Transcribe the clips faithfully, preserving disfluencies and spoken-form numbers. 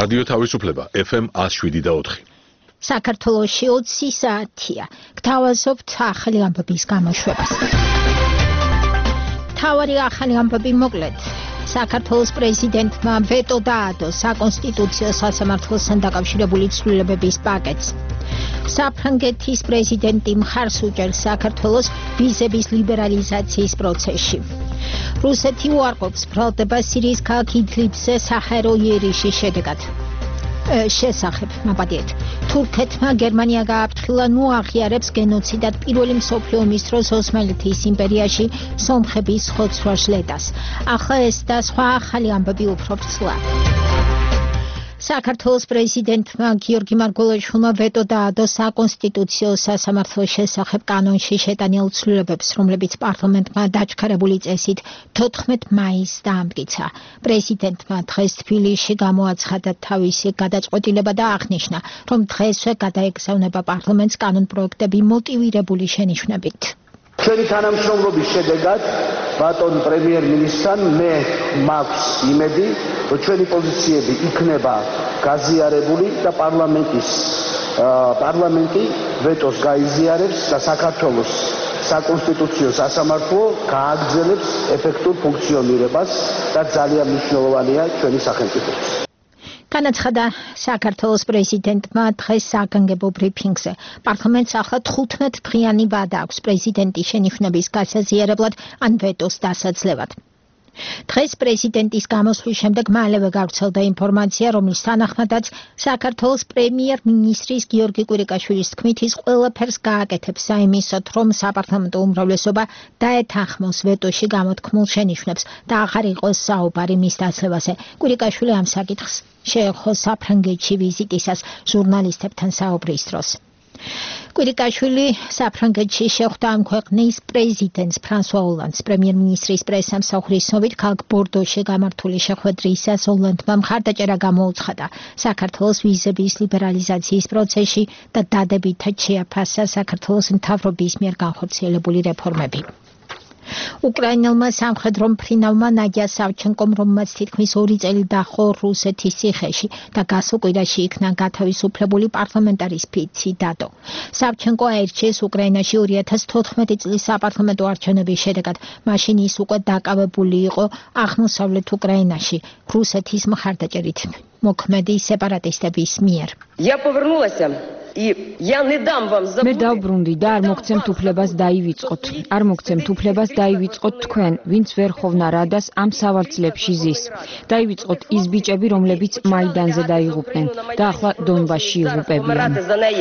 რადიო თავისუფლება F M one oh seven და four. საქართველოში ოცი საათია. გთავაზობთ ახალი ამბების გამოშვებას. თავარი ახალი ამბები მოკლედ. საქართველოს პრეზიდენტმა ვეტო დაადო საკონსტიტუციო სასამართლოსთან დაკავშირებული ცვლილებების პაკეტს. საფრანგეთის პრეზიდენტი მხარს უჭერს საქართველოს ვიზების ლიბერალიზაციის პროცესში. რუსეთი უარყოფს ბრალდება სირიის ქალაქ იდლიბზე საჰაერო იერიში შედეგად. შესახებ მაპატიეთ. თურქეთმა გერმანია გააფრთხილა ნუ აღიარებს გენოციდად პირველი მსოფლიო ომის დროს ოსმალეთის იმპერიაში სომხების ხოცვა-ჟლეტას. ახლა ეს და სხვა ახალი ამბები უფრო ვრცლა. საქართველოს პრეზიდენტმა გიორგი მარგველაშვილმა ვეტო დაადო საკონსტიტუციო სასამართლოს შესახებ კანონში შეტანილ ცვლილებებს, რომლებიც პარლამენტმა დაჩქარებული წესით თოთხმეტ მაისს დაამტკიცა. პრეზიდენტმა დღეს თბილისში გამოაცხადა თავისი გადაწყვეტილება და აღნიშნა, რომ დღესვე გადაეგზავნება პარლამენტს კანონპროექტები მოტივირებული შენიშვნებით. ჩვენი თანამშრომლობის შედეგად ბატონ პრემიერ-მინისტრთან მე მაქვს იმედი, რომ ჩვენი პოზიციები იქნება გაზიარებული და პარლამენტის პარლამენტი ვეტოს გაიზიარებს და საქართველოს საკონსტიტუციო სასამართლო გააგრძელებს ეფექტურ ფუნქციონირებას და ძალიან მნიშვნელოვანია ჩვენი სახელმწიფოთვის. განაცხადა საქართველოს პრეზიდენტმა დღეს საგანგებო ბრიფინგზე. პარლამენტს ახლა თხუთმეტ დღიანი ვადა აქვს პრეზიდენტის შენიშვნების გასაზიარებლად ან ვეტოს დასაძლევად. დღეს პრეზიდენტის გამოსვლის შემდეგ მალევე გავრცელდა ინფორმაცია, რომლის თანახმადაც საქართველოს პრემიერ-მინისტრის გიორგი კვირიკაშვილის თქმით ის ყველაფერს გააკეთებს საიმისოდ, რომ საპარლამენტო უმრავლესობა დაეთანხმოს ვეტოში გამოთქმულ შენიშვნებს და აღარ იყოს საუბარი მის დაცლევაზე. კვირიკაშვილი ამ საკითხს შეეხო საფრანგეთში ვიზიტისას ჟურნალისტებთან საუბრის დროს. კვირიკაშვილი საფრანგეთში შეხვდა ამ ქვეყნის პრეზიდენტს ფრანსუა ოლანდს. პრემიერ-მინისტრის პრესსამსახურის ცნობით ქალაქ ბორდოში გამართული შეხვედრისას ოლანდმა მხარდაჭერა გამოუცხადა საქართველოს ვიზების ლიბერალიზაციის პროცესში და დადებითად შეაფასა საქართველოს მთავრობის მიერ განხორციელებული რეფორმები. უკრაინელმა სამხედრო მფრინავმა ნადია სავჩენკომ, რომელმაც თითქმის ორი წელი დაჰყო რუსეთის ციხეში და გასულ კვირაში იქნა გათავისუფლებული პარლამენტარის ფიცი დადო. სავჩენკო აირჩიეს უკრაინაში ორი ათას თოთხმეტი წლის საპარლამენტო არჩევნების შედეგად. მაშინ ის უკვე დაკავებული იყო აღმოსავლეთ უკრაინაში რუსეთის მხარდაჭერით მოქმედი სეპარატისტების მიერ. Я повернулася и я не дам вам забыть. მე დავბრუნდი და არ მოგცემთ უფლებას დაივიწყოთ. არ მოგცემთ უფლებას დაივიწყოთ თქვენ, ვინც ვერ ხოვნა რადას ამ სავარცხლებში ზის. დაივიწყოთ ის ბიჭები, რომლებიც მაიდანზე დაიღუპნენ და ახლა დონბასში იღუპებიან.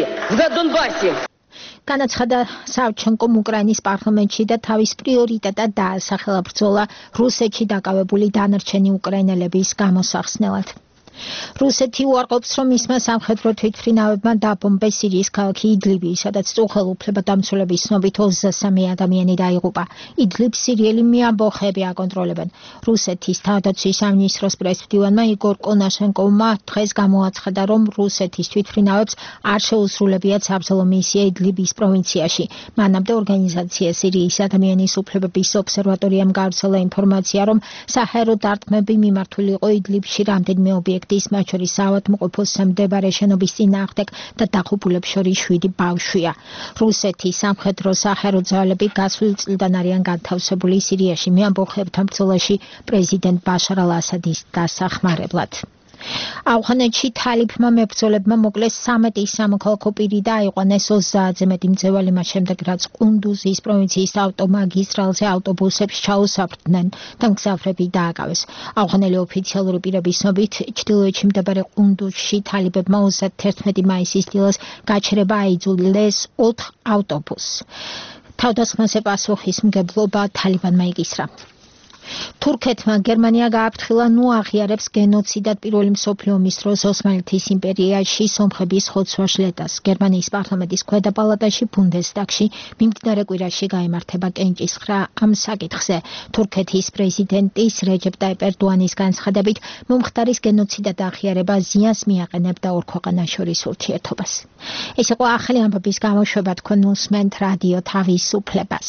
განაცხადა სავჩენკომ უკრაინის პარლამენტში და თავის პრიორიტეტად დაასახელა ბრძოლა რუსეთში დაკავებული დანარჩენი უკრაინელების გამოსახსნელად. რუსეთი უარყოფს, რომ ისმა სამხედრო თვითმფრინავებმა დაბომბეს სირიის ქალაქი იდლიბი, სადაც უხელუფლებადამცველების ცნობით ოცდასამი ადამიანი დაიღუპა. იდლიბს სირიელი მეამბოხეები აკონტროლებენ. რუსეთის თავდაცვის სამინისტროს პრესმდივანმა იგორ კონაშენკოვმა დღეს გამოაცხადა, რომ რუსეთის თვითმფრინავებს არ შეუსრულებიათ საბრძოლო მისია იდლიბის პროვინციაში. მანამდე ორგანიზაცია სირიის ადამიანის უფლებების ობსერვატორიამ გავრცელა ინფორმაცია, რომ საჰაერო დარტყმები მიმართული იყო იდლიბში რამდენიმე ობიექტი მათ შორის საავადმყოფოს მდებარე შენობის წინააღმდეგ და დაღუპულებს შორის შვიდი ბავშვია. რუსეთის სამხედრო საჰაერო ძალები გასული წლიდან არიან განთავსებული სირიაში მეამბოხეებთან ბრძოლაში პრეზიდენტ ბაშარ ალ-ასადის დასახმარებლად. ავღანეთში თალიბმა მებრძოლებმა მოკლეს სამეტი სამოქალაქო პირი და აიყვანეს ოცდაათზე მეტი მძევალი მას შემდეგ, რაც ყუნდუზის პროვინციის ავტომაგისტრალზე ავტობუსებს ჩაუსაფრდნენ და მგზავრები დააკავეს. ავღანელი ოფიციალური პირების ცნობით, ჩრდილოეთში მდებარე ყუნდუზში თალიბებმა ოცდაათერთმეტი მაისის დილას გაჩერება აიძულეს ოთხ ავტობუსს. თავდასხმაზე პასუხისმგებლობა თალიბანმა იკისრა. თურქეთმა გერმანია გააფრთხილა ნუ აღიარებს გენოციდად პირველი მსოფლიო ომის დროს ოსმალეთის იმპერიაში სომხების ხოცვა-ჟლეტას. გერმანიის პარლამენტის ქვედა პალატაში ბუნდესტაგში მიმდინარე კვირაში გაიმართება კენჭისყრა ამ საკითხზე. თურქეთის პრეზიდენტის რეჯეპ ტაიპ ერდოანის განცხადებით, მომხდარის გენოციდად აღიარება ზიანს მიაყენებდა ორ ქვეყანას შორის ურთიერთობას. ეს იყო ახალი ამბების გამოშვება, თქვენ უსმენთ რადიო თავისუფლებას.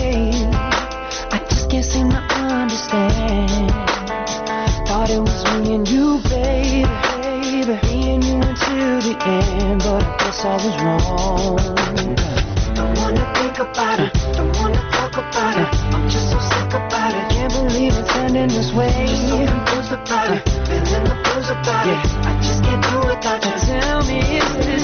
way. I just can't seem to understand. Thought it was me and you, baby, baby, me and you until the end, but I guess I was wrong. Don't wanna think about it, don't wanna talk about it. I'm just so sick about it. Can't believe it's ending this way. Just so confused about it, feeling the blues about it. I just can't do it without you. Tell me, is this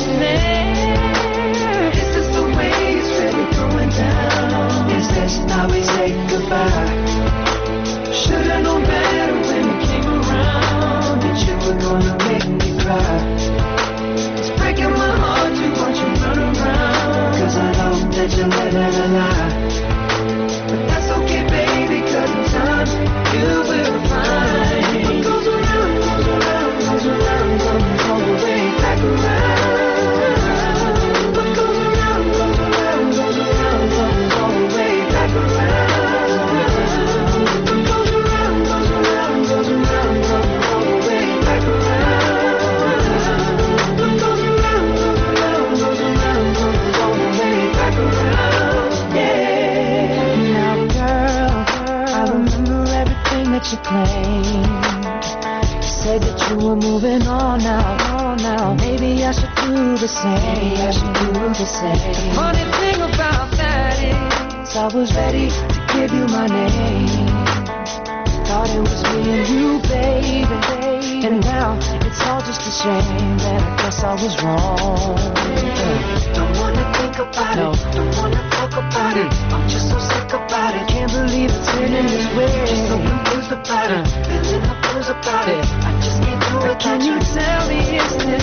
fair? Is this the way it's really going down? Is this how we say goodbye? Should've known better when you came around that you were gonna make me cry. It's breaking my heart to watch you run around, 'cause I know that you're living a lie. But that's okay, baby, 'cause in time you will find what goes around, goes around, goes around, comes all the way back around. What goes around, goes around, goes around, comes all the way back around. What goes around, goes around, goes around, comes all the way back around. What goes around, goes around, goes around, comes all the way back around. Yeah. Now, girl, I remember everything that you claimed. You said that you were moving on now, on now. Maybe I should do the same. Maybe I should do the same. The funny thing about that is I was ready to give you my name. Thought it was me and you, baby, baby. And now it's all just a shame that I guess I was wrong. Don't wanna think about no. it, don't wanna talk about mm. it. I'm just so sick about it. Can't believe it's ending this way. Just so confused about it, feeling the blues about it. I just can't do it. Can you tell me, is this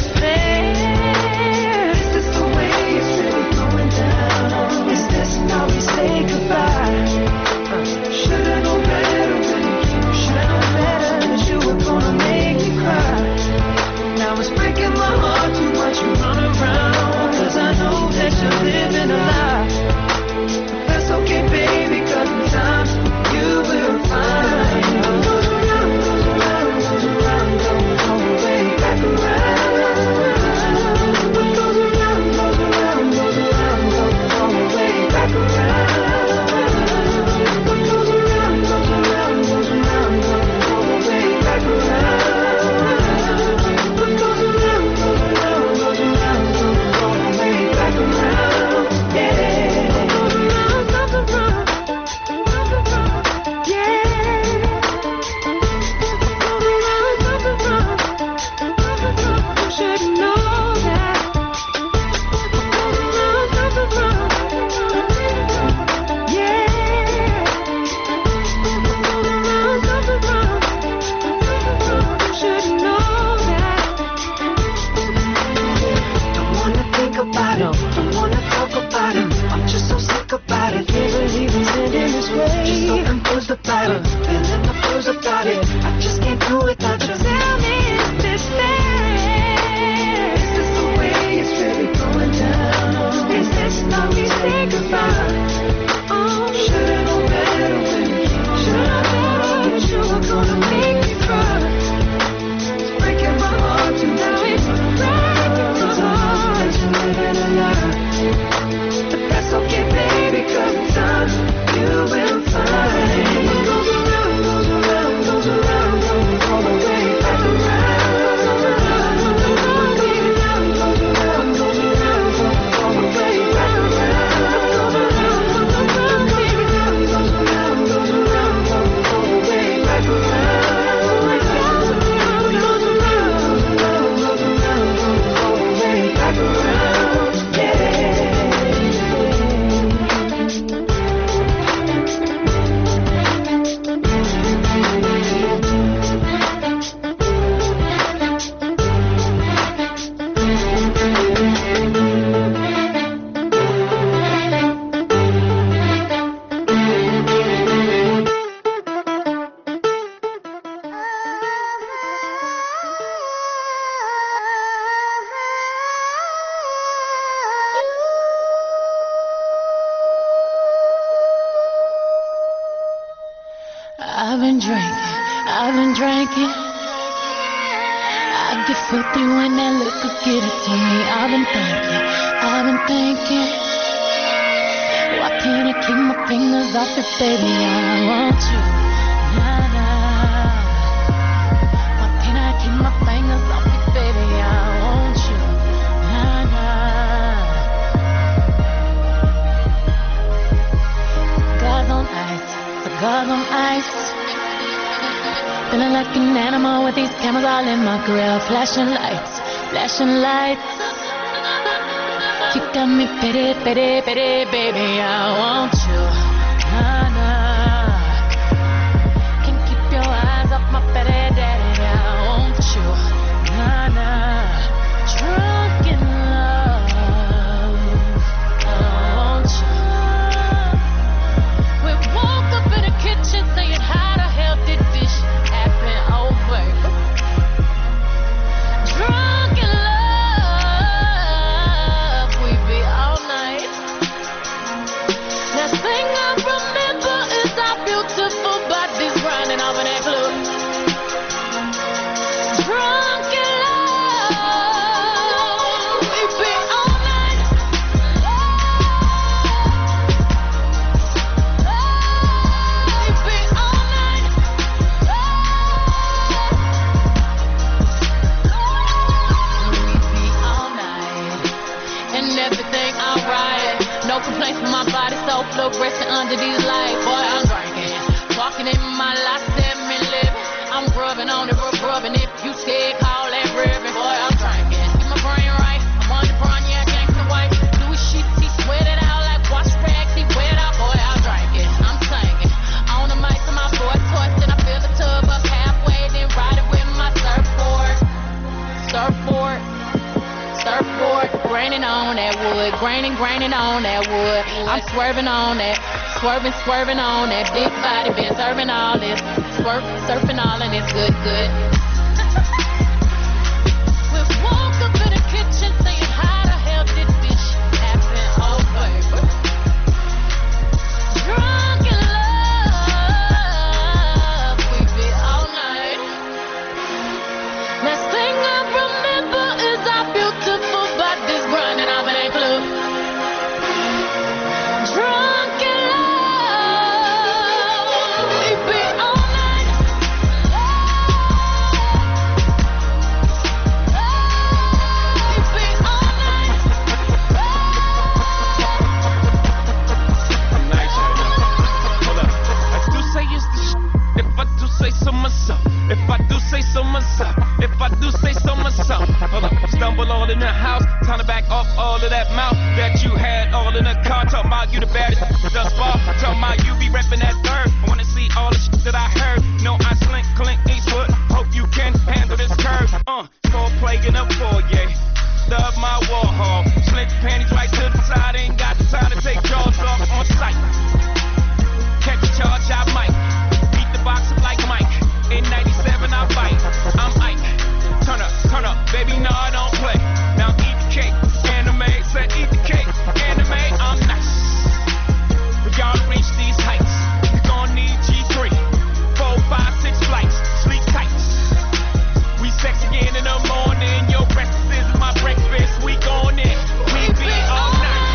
fair? Is this the way it's really going down? Is this how we say goodbye? Should've known better when you came. Should've known better that you were gonna make me cry. Now it's breaking my heart to watch you run around, 'cause I know that you're living a lie. But that's okay, baby, 'cause in time you will find what goes around, goes around, goes around, goes all the way back around. What goes around, goes around, goes around, goes all the way back around. What goes around, goes around, goes around, goes all the way back around. What goes around, goes around, goes around, goes all the way back around. Yeah. What goes around, comes around, comes around. Yeah. What goes around, comes around, comes around. You should know that. What goes around, comes around. Yeah. What goes around, comes around. You should know that. Don't wanna think about it, don't wanna talk about it. I'm just so sick about it. Can't believe it's ending this way. Just so confused about it, feeling the blues about it. I just can't do it without you. Tell me, is this fair? Is this the way it's really going down? Is this how we say goodbye? Oh, should've known better when you came. Should've known that you were gonna make me cry. It's breaking my heart to now it's breaking my heart that you're living a lie. But that's okay, baby, 'cause in time you will find what goes around, goes around, goes around, goes all the way back around. What goes around, goes around, goes around, goes all the way back around. What goes around, goes around, goes around, goes around, goes around, goes all the way back around. What goes around, goes around, goes around, goes around, goes all the way back around. Yeah. I've been drinking, I've been drinking. I get filthy when that liquor get it to me. I've been thinking, I've been thinking. Why can't I keep my fingers off it, baby? I want you. Nah, nah. Why can't I keep my fingers off it, baby? I want you. Nah, nah. Cigars on ice, cigars on ice. Feeling like an animal with these cameras all in my grill. Flashing lights, flashing lights. You got me pity, pity, pity, baby, I want you. Nah, nah. Can't keep your eyes off my pity, daddy, I want you. Nah, nah. Drunk in love, I want you. We woke up in the kitchen saying how the hell did this happen, oh baby. Drunk in love. Beautiful bodies running off in that club. Drunk in love, we be all night. We be all night. We be all night. And everything alright. No complaints from my body, so fluorescent under these lights. Boy, I'm drinking. Walking in my life, me living. I'm grubbing on it, rubbing. If you scared, call that ribbon. Boy, I'm drinking. Get my brain right. I'm on the brown, yeah, gangsta white. Louis sheets, he sweat it out like wash rags. He wet out, boy, I'm drinking. I'm singing. On the mic to my boy toys, then I fill the tub up halfway, then ride it with my surfboard. Surfboard. Surfboard. Graining on that wood. Graining, graining on that wood. I'm swerving on that. Swerving, swerving on that big body, been serving all this, swerve, surfing all and it's good, good. We woke up in the kitchen saying how the hell did this happen, oh baby. Drunk in love, we be all night. Last thing I remember is our beautiful bodies running off in that club. Drunk in love. If I do say so myself, if I do say so myself, hold up, stumble all in the house, time to back off all of that mouth that you had all in the car, talking about you the baddest thus far, talking about you be repping that third, I wanna see all the shit that I heard, no I slink, Clint Eastwood, hope you can handle this curve, uh, so plague in a foyer, love my Warhol, slint the panties right to the side, ain't got the time to take jaws off on sight, catch a charge, I might, beat the box up like Mike. In ninety-seven I fight, I'm Ike. Turn up, turn up, baby, no I don't play. Now eat the cake, anime, said eat the cake, anime, I'm nice. For y'all to reach these heights, you gon' need G three, four, five, six flights, sleep tight. We sex again in the morning, your breakfast is my breakfast, we gon' in, we be all night.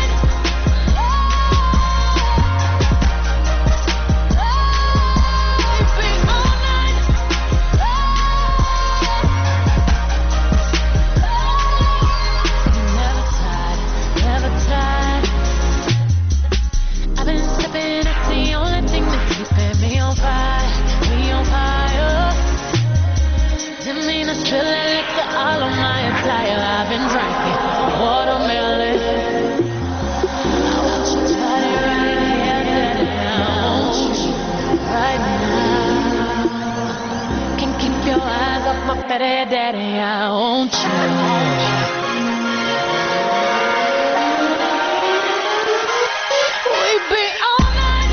Spill that liquor all on my attire. I've been drinking watermelon. I want you tidy right here, daddy. I want you right now. Can't keep your eyes off my fatty daddy. I want you. We be all night.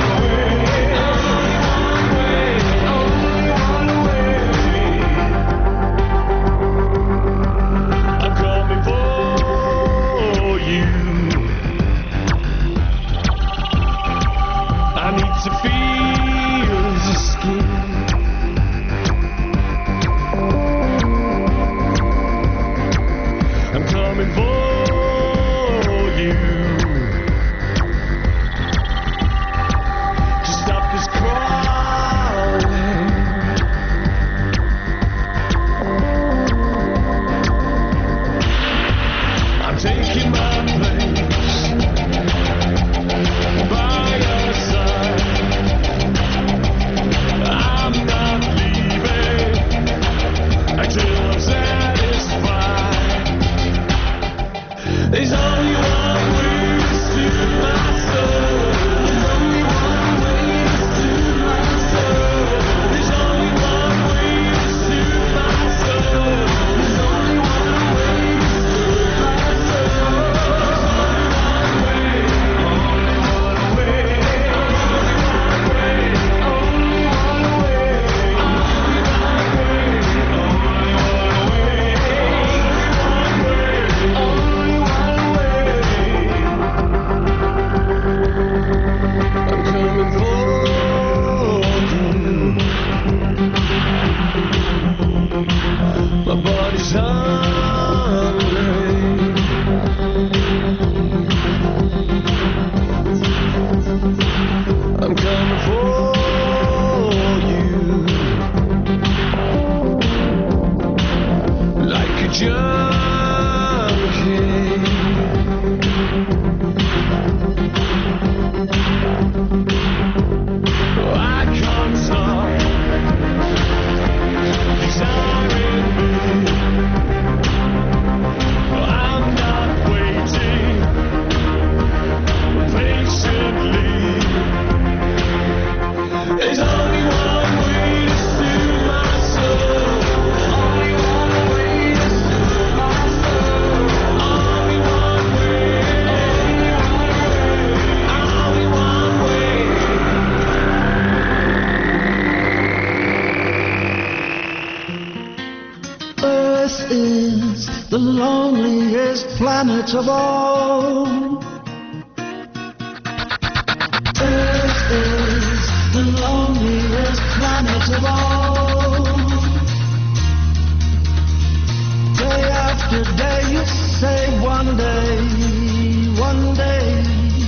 Planet of all. Earth is the loneliest planet of all. Day after day you say one day, one day.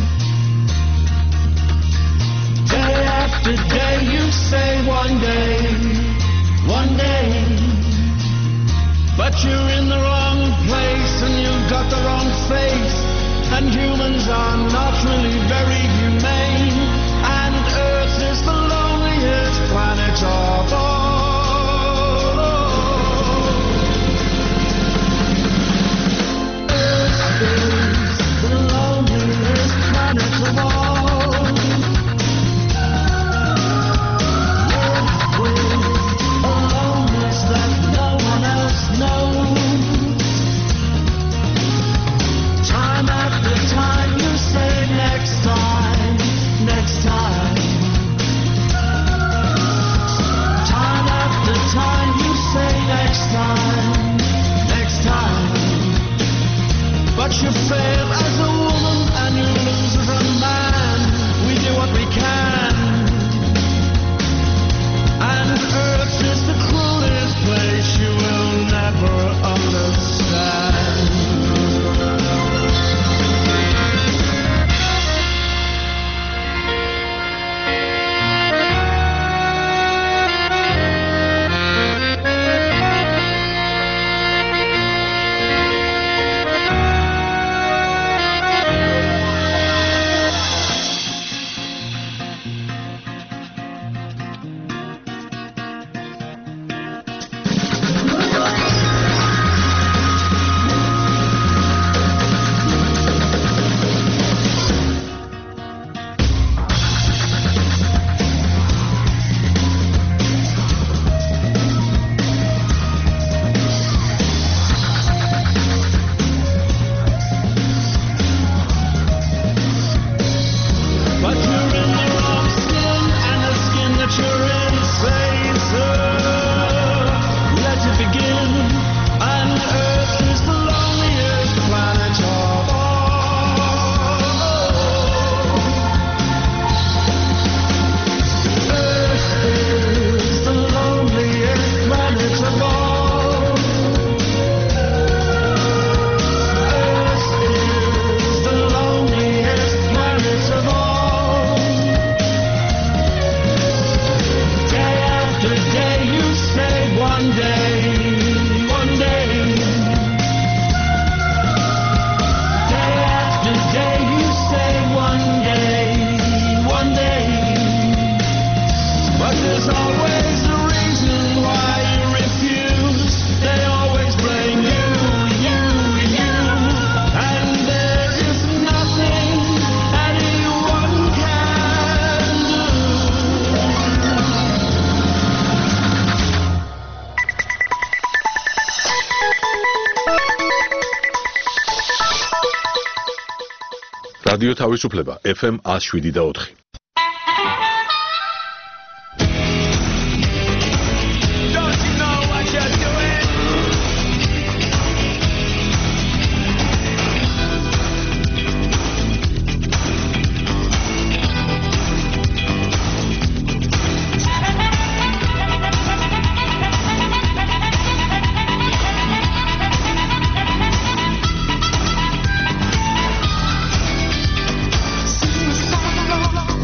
Day after day you say one day, one day. But you're in the wrong place and you've got the wrong face, and humans are not really very humane, and Earth is the loneliest planet of all. Earth is the loneliest planet of all. Live with a loneliness that no one else knows. you fail as a woman and you lose as a man. We do what we can. And Earth is the cruelest place you will never understand. რადიო თავისუფლება ეფ ემ one oh seven და four. See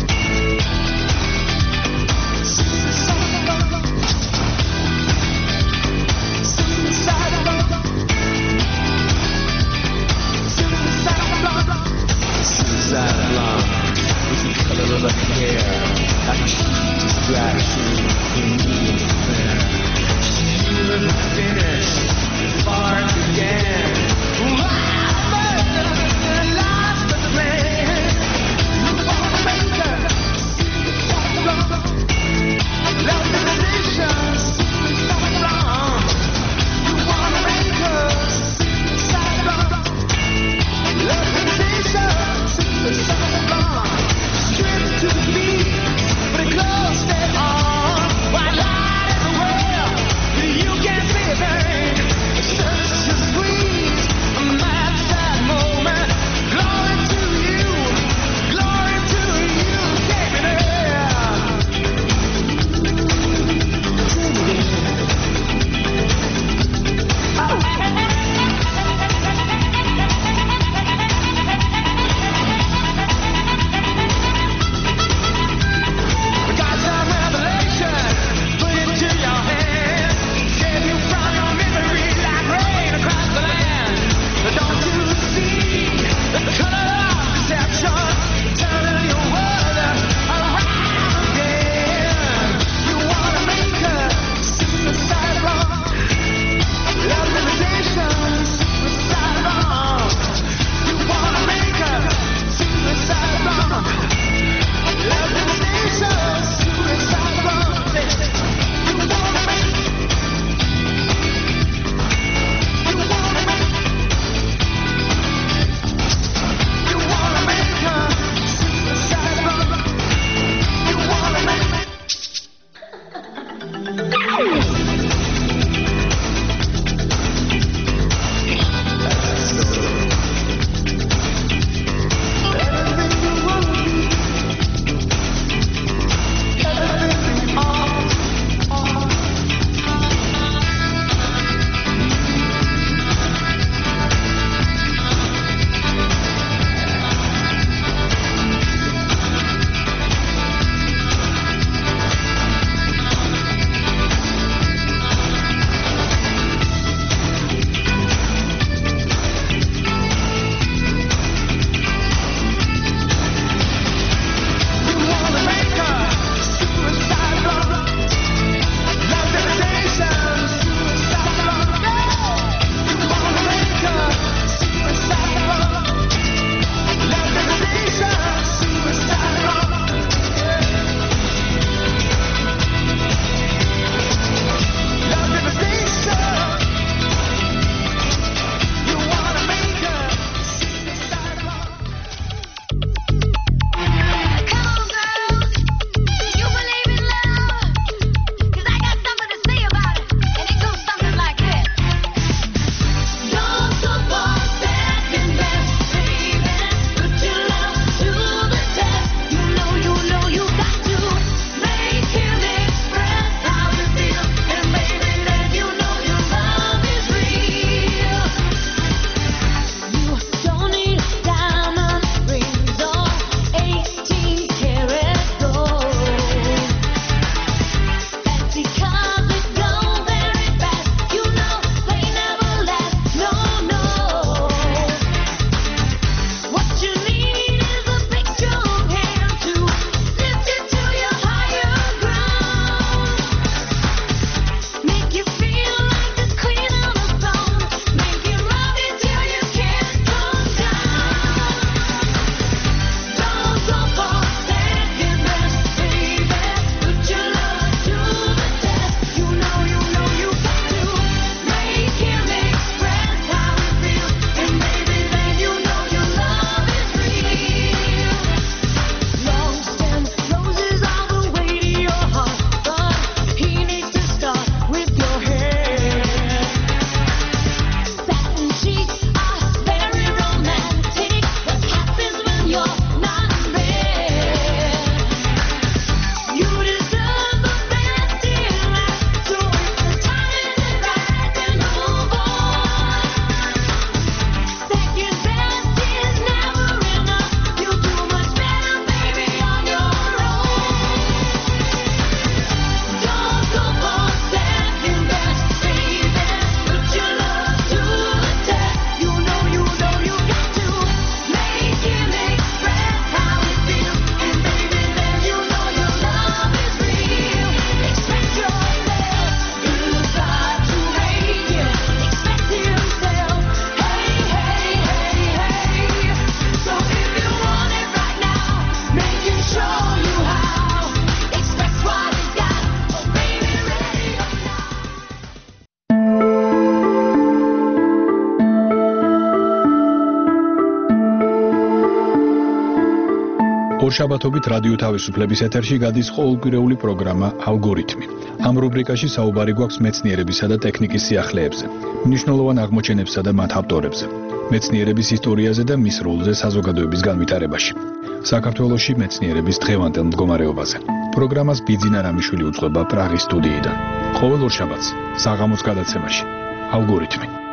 ორშაბათობით რადიო თავისუფლების ეთერში გადის ყოველკვირეული პროგრამა ალგორითმი. ამ რუბრიკაში საუბარი გვაქვს მეცნიერებისა და ტექნიკის სიახლეებზე, მნიშვნელოვან აღმოჩენებსა და მათ ავტორებზე, მეცნიერების ისტორიაზე და მის როლზე საზოგადოების განვითარებაში. საქართველოში მეცნიერების დღევანდელ მდგომარეობაზე. პროგრამას ბიძინა რამიშვილი უძღვება პრაღის სტუდიიდან. ყოველ ორშაბათს საღამოს გადაცემაში ალგორითმი.